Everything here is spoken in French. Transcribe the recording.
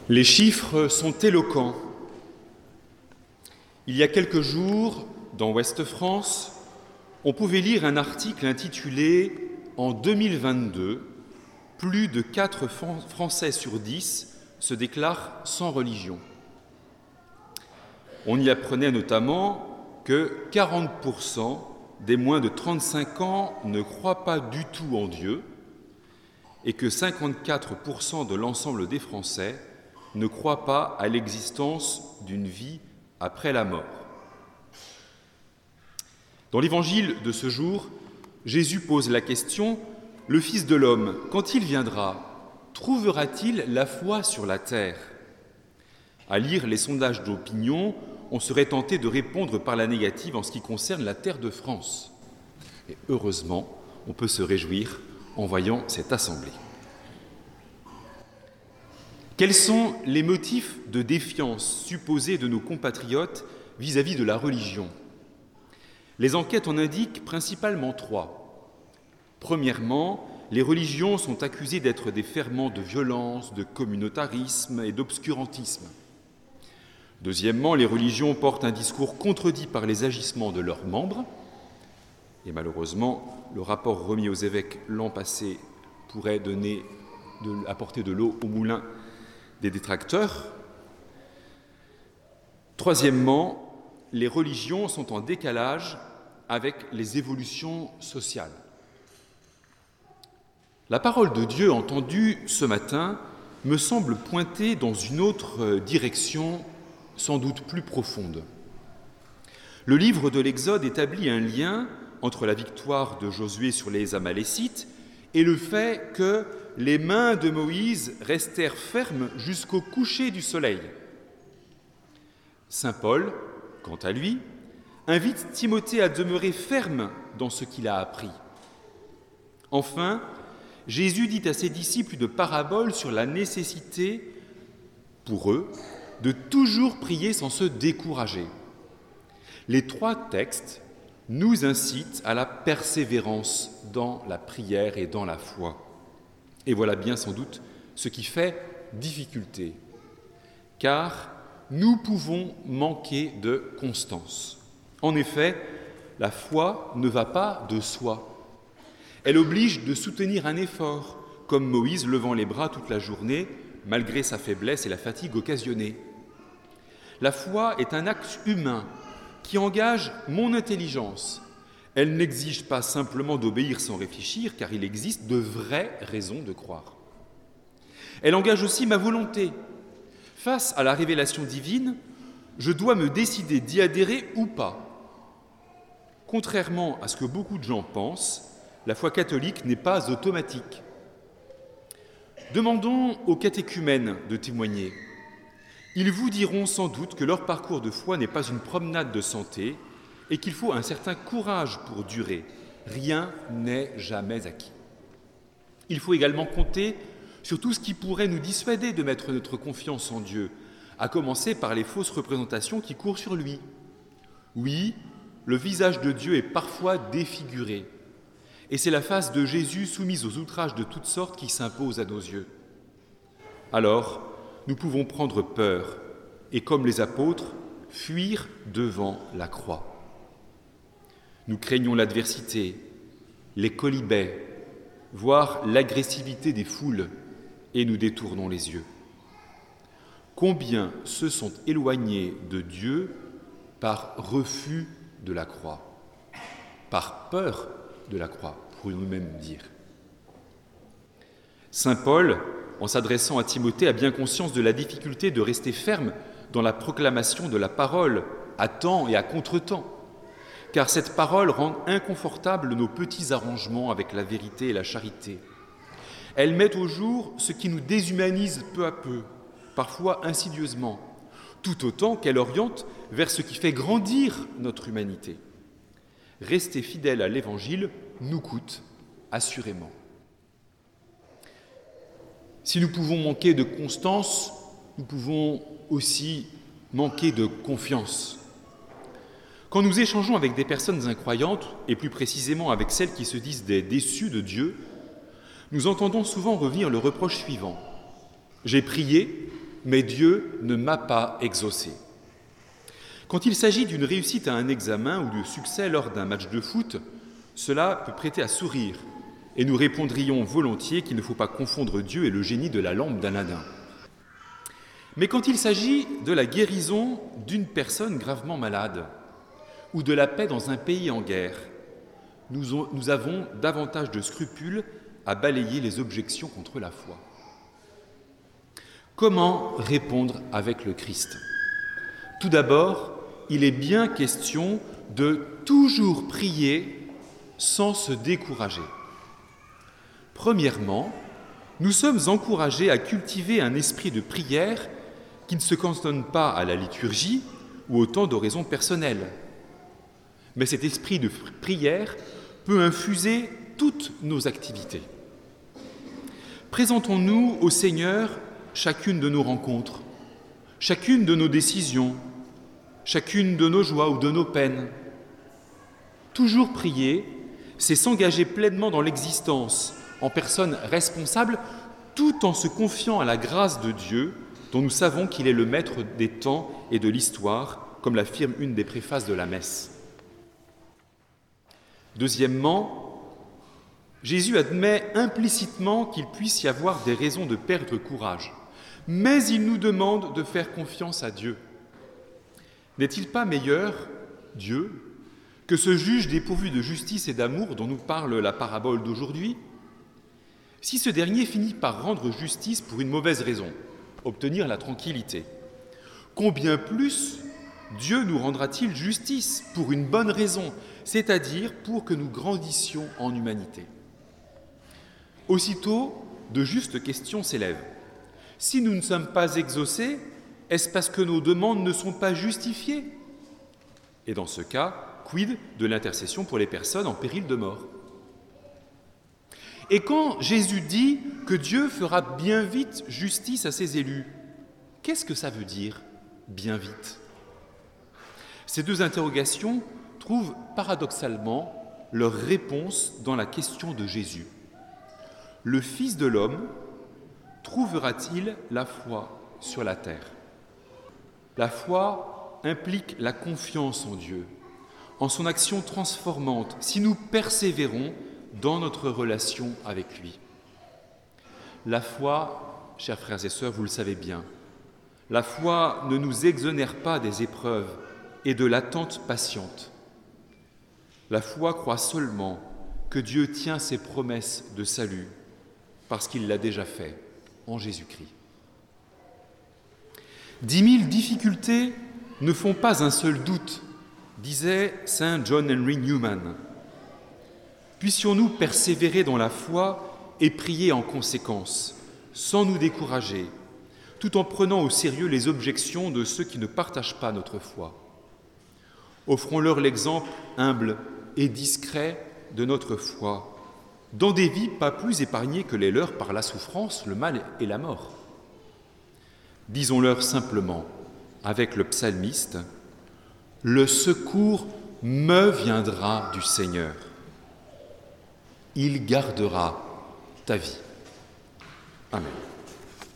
Les chiffres sont éloquents. Il y a quelques jours, dans Ouest France, on pouvait lire un article intitulé « En 2022, plus de 4 Français sur 10 se déclarent sans religion ». On y apprenait notamment que 40% des moins de 35 ans ne croient pas du tout en Dieu et que 54% de l'ensemble des Français ne croient pas à l'existence d'une vie après la mort. Dans l'évangile de ce jour, Jésus pose la question « Le Fils de l'homme, quand il viendra, trouvera-t-il la foi sur la terre ?» À lire les sondages d'opinion, on serait tenté de répondre par la négative en ce qui concerne la terre de France. Et heureusement, on peut se réjouir en voyant cette assemblée. Quels sont les motifs de défiance supposés de nos compatriotes vis-à-vis de la religion ? Les enquêtes en indiquent principalement 3. Premièrement, les religions sont accusées d'être des ferments de violence, de communautarisme et d'obscurantisme. Deuxièmement, les religions portent un discours contredit par les agissements de leurs membres. Et malheureusement, le rapport remis aux évêques l'an passé pourrait apporter de l'eau au moulin des détracteurs. Troisièmement, les religions sont en décalage avec les évolutions sociales. La parole de Dieu entendue ce matin me semble pointer dans une autre direction, sans doute plus profonde. Le livre de l'Exode établit un lien entre la victoire de Josué sur les Amalécites et le fait que les mains de Moïse restèrent fermes jusqu'au coucher du soleil. Saint Paul, quant à lui, invite Timothée à demeurer ferme dans ce qu'il a appris. Enfin, Jésus dit à ses disciples une parabole sur la nécessité, pour eux, de toujours prier sans se décourager. Les 3 textes nous incitent à la persévérance dans la prière et dans la foi. Et voilà bien sans doute ce qui fait difficulté, car nous pouvons manquer de constance. En effet, la foi ne va pas de soi. Elle oblige de soutenir un effort, comme Moïse levant les bras toute la journée, malgré sa faiblesse et la fatigue occasionnée. La foi est un acte humain qui engage mon intelligence. Elle n'exige pas simplement d'obéir sans réfléchir, car il existe de vraies raisons de croire. Elle engage aussi ma volonté. Face à la révélation divine, je dois me décider d'y adhérer ou pas. Contrairement à ce que beaucoup de gens pensent, la foi catholique n'est pas automatique. Demandons aux catéchumènes de témoigner. Ils vous diront sans doute que leur parcours de foi n'est pas une promenade de santé et qu'il faut un certain courage pour durer. Rien n'est jamais acquis. Il faut également compter sur tout ce qui pourrait nous dissuader de mettre notre confiance en Dieu, à commencer par les fausses représentations qui courent sur lui. Oui, le visage de Dieu est parfois défiguré, et c'est la face de Jésus soumise aux outrages de toutes sortes qui s'impose à nos yeux. Alors, nous pouvons prendre peur et, comme les apôtres, fuir devant la croix. Nous craignons l'adversité, les quolibets, voire l'agressivité des foules, et nous détournons les yeux. Combien se sont éloignés de Dieu par refus de la croix, par peur de la croix, pourrions-nous même dire. Saint Paul, en s'adressant à Timothée, a bien conscience de la difficulté de rester ferme dans la proclamation de la parole, à temps et à contre-temps, car cette parole rend inconfortables nos petits arrangements avec la vérité et la charité. Elle met au jour ce qui nous déshumanise peu à peu, parfois insidieusement, tout autant qu'elle oriente vers ce qui fait grandir notre humanité. Rester fidèle à l'Évangile nous coûte assurément. Si nous pouvons manquer de constance, nous pouvons aussi manquer de confiance. Quand nous échangeons avec des personnes incroyantes, et plus précisément avec celles qui se disent des déçues de Dieu, nous entendons souvent revenir le reproche suivant. « J'ai prié, mais Dieu ne m'a pas exaucé. Quand il s'agit d'une réussite à un examen ou de succès lors d'un match de foot, cela peut prêter à sourire, et nous répondrions volontiers qu'il ne faut pas confondre Dieu et le génie de la lampe d'Aladin. Mais quand il s'agit de la guérison d'une personne gravement malade, ou de la paix dans un pays en guerre, nous avons davantage de scrupules à balayer les objections contre la foi. Comment répondre avec le Christ ? Tout d'abord, il est bien question de toujours prier sans se décourager. Premièrement, nous sommes encouragés à cultiver un esprit de prière qui ne se cantonne pas à la liturgie ou au temps d'oraison personnelle. Mais cet esprit de prière peut infuser toutes nos activités. Présentons-nous au Seigneur chacune de nos rencontres, chacune de nos décisions, chacune de nos joies ou de nos peines. Toujours prier, c'est s'engager pleinement dans l'existence, en personne responsable, tout en se confiant à la grâce de Dieu, dont nous savons qu'il est le maître des temps et de l'histoire, comme l'affirme une des préfaces de la messe. Deuxièmement, Jésus admet implicitement qu'il puisse y avoir des raisons de perdre courage, mais il nous demande de faire confiance à Dieu. N'est-il pas meilleur, Dieu, que ce juge dépourvu de justice et d'amour dont nous parle la parabole d'aujourd'hui ? Si ce dernier finit par rendre justice pour une mauvaise raison, obtenir la tranquillité, combien plus Dieu nous rendra-t-il justice pour une bonne raison, c'est-à-dire pour que nous grandissions en humanité ? Aussitôt, de justes questions s'élèvent. Si nous ne sommes pas exaucés, est-ce parce que nos demandes ne sont pas justifiées ? Et dans ce cas, quid de l'intercession pour les personnes en péril de mort ? Et quand Jésus dit que Dieu fera bien vite justice à ses élus, qu'est-ce que ça veut dire, bien vite ? Ces deux interrogations trouvent paradoxalement leur réponse dans la question de Jésus. Le Fils de l'homme trouvera-t-il la foi sur la terre ? La foi implique la confiance en Dieu, en son action transformante, si nous persévérons dans notre relation avec lui. La foi, chers frères et sœurs, vous le savez bien, la foi ne nous exonère pas des épreuves et de l'attente patiente. La foi croit seulement que Dieu tient ses promesses de salut parce qu'il l'a déjà fait en Jésus-Christ. 10 000 difficultés ne font pas un seul doute, disait saint John Henry Newman. Puissions-nous persévérer dans la foi et prier en conséquence, sans nous décourager, tout en prenant au sérieux les objections de ceux qui ne partagent pas notre foi. Offrons-leur l'exemple humble et discret de notre foi, dans des vies pas plus épargnées que les leurs par la souffrance, le mal et la mort. Disons-leur simplement, avec le psalmiste, « Le secours me viendra du Seigneur. Il gardera ta vie. » Amen.